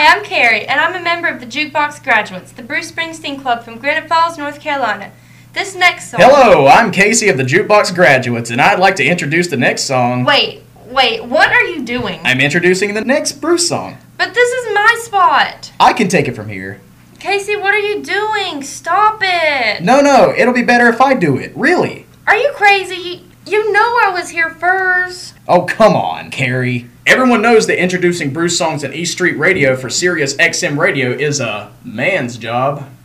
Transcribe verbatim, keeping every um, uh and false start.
Hi, I'm Carrie, and I'm a member of the Jukebox Graduates, the Bruce Springsteen Club from Granite Falls, North Carolina. This next song... Hello, I'm Casey of the Jukebox Graduates, and I'd like to introduce the next song. Wait, wait, what are you doing? I'm introducing the next Bruce song. But this is my spot. I can take it from here. Casey, what are you doing? Stop it. No, no, it'll be better if I do it, really. Are you crazy? You know I was here first. Oh, come on, Carrie. Everyone knows that introducing Bruce songs on East Street Radio for Sirius X M Radio is a man's job.